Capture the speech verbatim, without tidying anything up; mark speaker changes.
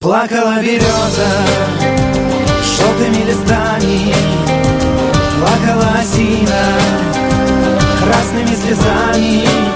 Speaker 1: Плакала береза желтыми листами, плакала осина красными слезами.